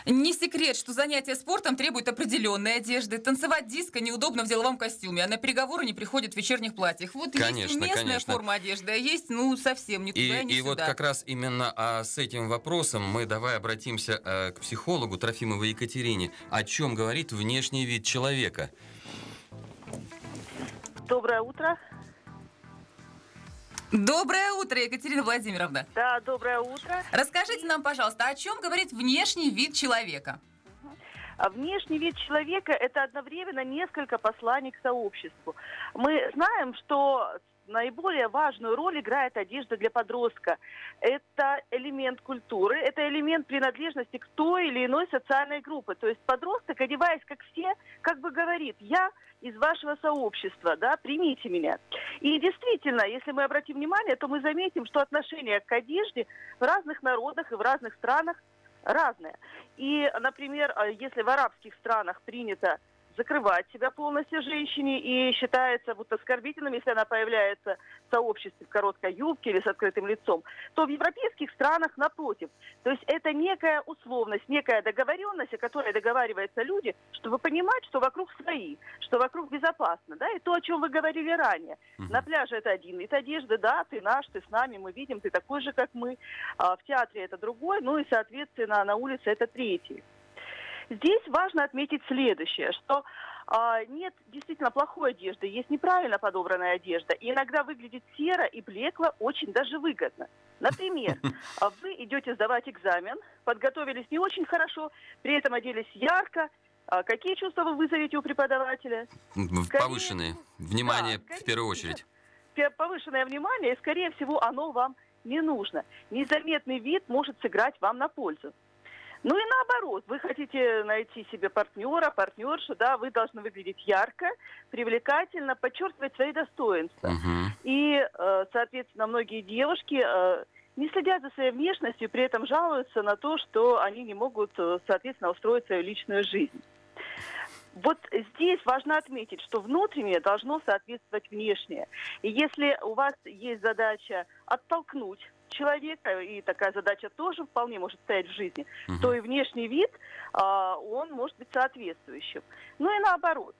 Не секрет, что занятия спортом требуют определенной одежды. Танцевать диско неудобно в деловом костюме, а на переговоры не приходят в вечерних платьях. Вот есть Конечно, уместная конечно. форма одежды, а есть, совсем ни туда, ни И вот сюда. как раз именно с этим вопросом мы давай обратимся к психологу Трофимовой Екатерине. О чем говорит внешний вид человека? Доброе утро. Доброе утро, Екатерина Владимировна. Да, доброе утро. Расскажите нам, пожалуйста, о чем говорит внешний вид человека? Внешний вид человека – это одновременно несколько посланий к сообществу. Мы знаем, что наиболее важную роль играет одежда для подростка. Это элемент культуры, это элемент принадлежности к той или иной социальной группе. То есть подросток, одеваясь как все, как бы говорит: «Я из вашего сообщества, да, примите меня». И действительно, если мы обратим внимание, то мы заметим, что отношение к одежде в разных народах и в разных странах разное. И, например, если в арабских странах принято закрывать себя полностью женщине и считается вот оскорбительным, если она появляется в сообществе в короткой юбке или с открытым лицом, то в европейских странах напротив. То есть это некая условность, некая договоренность, о которой договариваются люди, чтобы понимать, что вокруг свои, что вокруг безопасно. Да? И то, о чем вы говорили ранее. На пляже это один вид одежды, да, ты наш, ты с нами, мы видим, ты такой же, как мы. В театре это другой, ну и, соответственно, на улице это третий. Здесь важно отметить следующее, что нет действительно плохой одежды, есть неправильно подобранная одежда. И иногда выглядит серо и блекло очень даже выгодно. Например, вы идете сдавать экзамен, подготовились не очень хорошо, при этом оделись ярко. Какие чувства вы вызовете у преподавателя? Повышенное внимание, в первую очередь. Повышенное внимание, и, скорее всего, оно вам не нужно. Незаметный вид может сыграть вам на пользу. Ну и наоборот, вы хотите найти себе партнера, партнершу, да, вы должны выглядеть ярко, привлекательно, подчеркивать свои достоинства. И, соответственно, многие девушки не следят за своей внешностью, при этом жалуются на то, что они не могут, соответственно, устроить свою личную жизнь. Вот здесь важно отметить, что внутреннее должно соответствовать внешнее. И если у вас есть задача оттолкнуть человека, и такая задача тоже вполне может стоять в жизни, то и внешний вид, он может быть соответствующим. Ну и наоборот.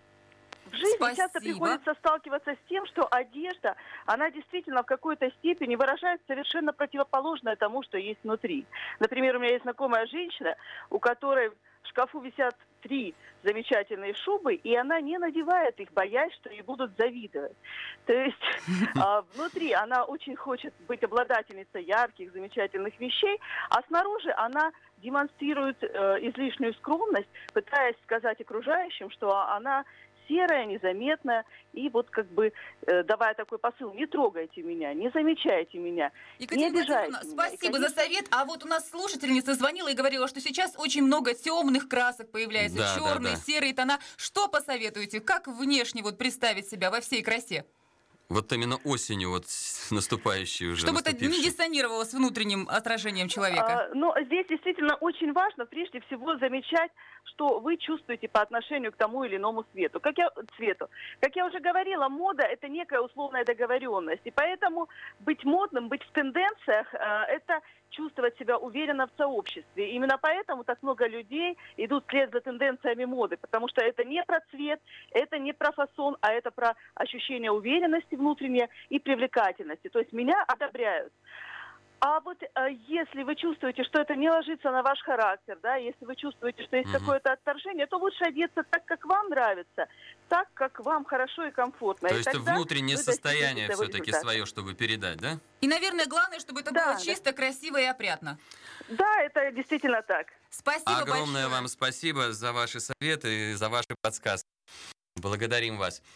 В жизни часто приходится сталкиваться с тем, что одежда, она действительно в какой-то степени выражает совершенно противоположное тому, что есть внутри. Например, у меня есть знакомая женщина, у которой в шкафу висят 3 замечательные шубы, и она не надевает их, боясь, что ей будут завидовать. То есть внутри она очень хочет быть обладательницей ярких, замечательных вещей, а снаружи она демонстрирует излишнюю скромность, пытаясь сказать окружающим, что она серая, незаметная, и вот как бы давая такой посыл: не трогайте меня, не замечайте меня, не обижайте меня. Спасибо за совет. А вот у нас слушательница звонила и говорила, что сейчас очень много темных красок появляется, черные, серые тона. Что посоветуете? Как внешне вот представить себя во всей красе? Вот именно осенью, вот наступающей уже. Чтобы это не диссонировало с внутренним отражением человека. Но здесь действительно очень важно прежде всего замечать, что вы чувствуете по отношению к тому или иному цвету. Как я уже говорила, мода – это некая условная договоренность. И поэтому быть модным, быть в тенденциях – это чувствовать себя уверенно в сообществе. И именно поэтому так много людей идут вслед за тенденциями моды, потому что это не про цвет, это не про фасон, а это про ощущение уверенности внутренней и привлекательности. То есть меня одобряют. А вот если вы чувствуете, что это не ложится на ваш характер, да, если вы чувствуете, что есть какое-то отторжение, то лучше одеться так, как вам нравится, так, как вам хорошо и комфортно. То есть внутреннее состояние все-таки свое, чтобы передать, да? И, наверное, главное, чтобы это было чисто, красиво и опрятно. Да, это действительно так. Спасибо Огромное большое. вам спасибо за ваши советы и за ваши подсказки. Благодарим вас.